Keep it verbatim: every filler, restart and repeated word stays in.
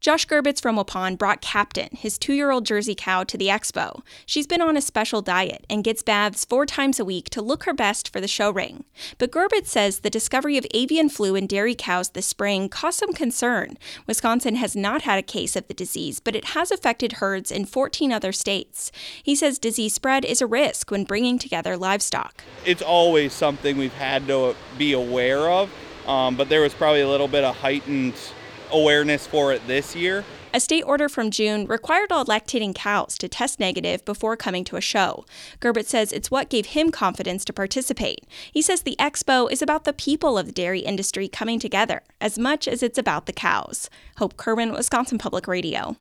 Josh Gerbitz from Waupun brought Captain, his two-year-old Jersey cow, to the expo. She's been on a special diet and gets baths four times a week to look her best for the show ring. But Gerbitz says the discovery of avian flu in dairy cows this spring caused some concern. Wisconsin has not had a case of the disease, but it has affected herds in fourteen other states. He says disease spread is a risk when bringing together livestock. It's always something we've had to be aware of, um, but there was probably a little bit of heightened awareness for it this year. A state order from June required all lactating cows to test negative before coming to a show. Gerbitz says it's what gave him confidence to participate. He says the expo is about the people of the dairy industry coming together as much as it's about the cows. Hope Kerman, Wisconsin Public Radio.